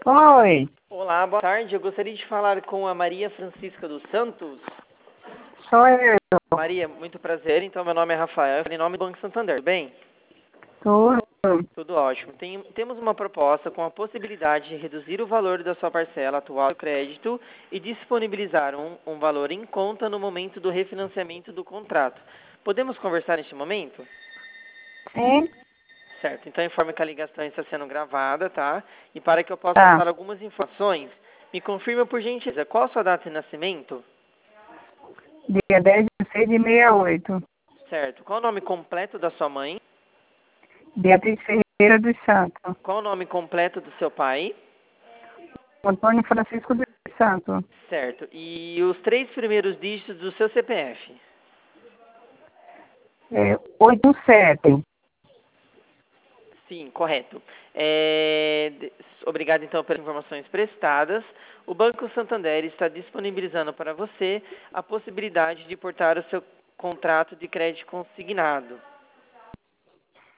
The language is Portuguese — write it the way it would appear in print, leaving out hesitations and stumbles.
Oi, Olá, boa tarde. Eu gostaria de falar com a Maria Francisca dos Santos. sou eu. Maria, muito prazer. Então, meu nome é Rafael, em nome do Banco Santander. Tudo bem? Tudo. Tudo ótimo. Temos uma proposta com a possibilidade de reduzir o valor da sua parcela atual do crédito e disponibilizar um valor em conta no momento do refinanciamento do contrato. Podemos conversar neste momento? Sim? Certo. Então, informe que a ligação está sendo gravada, tá? E para que eu possa Tá. passar algumas informações, me confirma por gentileza, qual a sua data de nascimento? Dia 10 de 6 de 68. Certo. Qual o nome completo da sua mãe? Beatriz Ferreira dos Santos. Qual o nome completo do seu pai? Antônio Francisco dos Santos. Certo. E os 3 primeiros dígitos do seu CPF? 87. Sim, correto. Obrigado, então, pelas informações prestadas. O Banco Santander está disponibilizando para você a possibilidade de portar o seu contrato de crédito consignado.